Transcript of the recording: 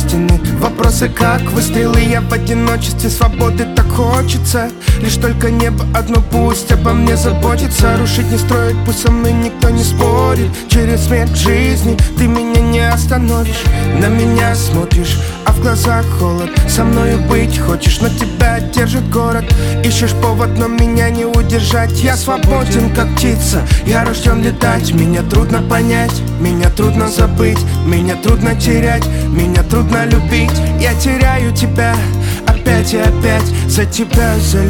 истины. Вопросы как выстрелы, я в одиночестве. Свободы так хочется, лишь только небо одно пусть обо мне заботится. Рушить не строить, пусть со мной никто не спорит. Через смерть жизни ты меня не остановишь. На меня смотришь, а в глазах холод. Со мною быть хочешь, но тебя держит город. Ищешь повод, но меня не удержать. Я свободен, как птица, я рожден летать. Меня трудно понять, меня трудно забыть, меня трудно терять, меня трудно любить. Я теряю тебя опять и опять, за тебя, за